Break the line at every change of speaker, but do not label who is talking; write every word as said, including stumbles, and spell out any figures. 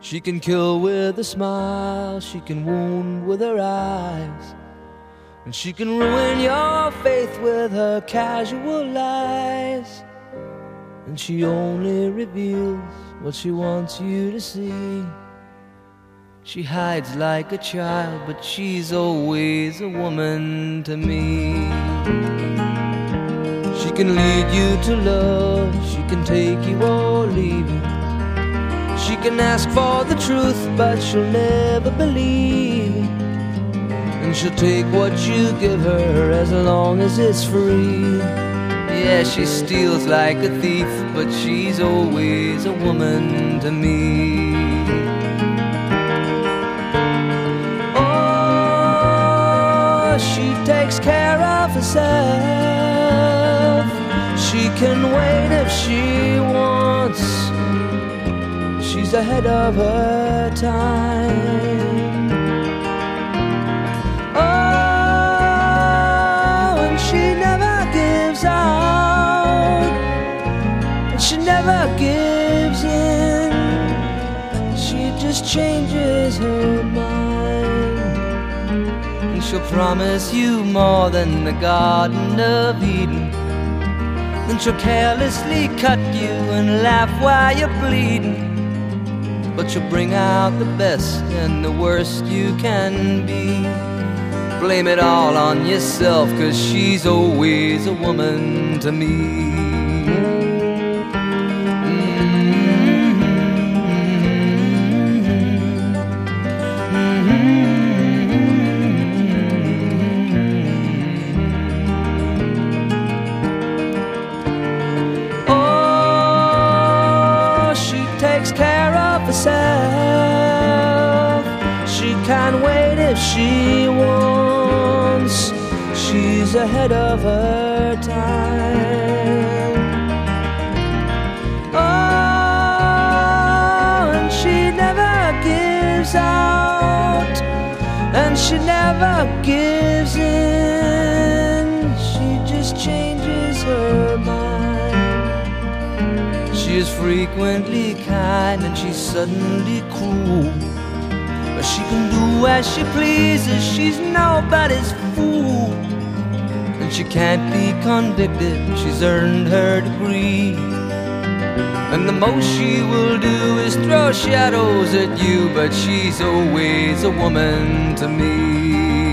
She can kill with a smile, she can wound with her eyes, and she can ruin your faith with her casual lies. And she only reveals what she wants you to see. She hides like a child, but she's always a woman to me. She can lead you to love, she can take you or leave you. She can ask for the truth, but she'll never believe. And she'll take what you give her as long as it's free. Yeah, she steals like a thief, but she's always a woman to me. Oh, she takes care of herself. She can wait if she wants. She's ahead of her time. Oh, and she never gives out, and she never gives in. She just changes her mind, and she'll promise you more than the Garden of Eden. Then she'll carelessly cut you and laugh while you're bleeding. But you'll bring out the best and the worst you can be. Blame it all on yourself, 'cause she's always a woman to me. Oh, she takes care of herself. She can wait if she wants. She's ahead of her time. Oh, and she never gives out, and she never gives in. She just changes her mind. She is frequently kind and she's suddenly cruel, but she can do as she pleases, she's nobody's fool. And she can't be convicted, she's earned her degree. And the most she will do is throw shadows at you, but she's always a woman to me.